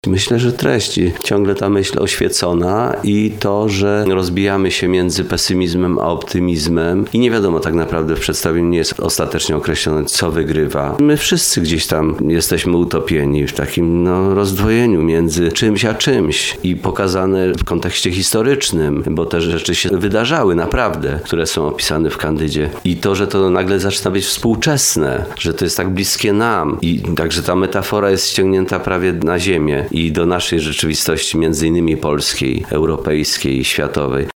Myślę, że treści. Ciągle ta myśl oświecona i to, że rozbijamy się między pesymizmem a optymizmem i nie wiadomo tak naprawdę w przedstawieniu nie jest ostatecznie określone, co wygrywa. My wszyscy gdzieś tam jesteśmy utopieni w takim rozdwojeniu między czymś a czymś i pokazane w kontekście historycznym, bo te rzeczy się wydarzały naprawdę, które są opisane w Kandydzie. I to, że to nagle zaczyna być współczesne, że to jest tak bliskie nam i także ta metafora jest ściągnięta prawie na ziemię i do naszej rzeczywistości, między innymi polskiej, europejskiej, światowej.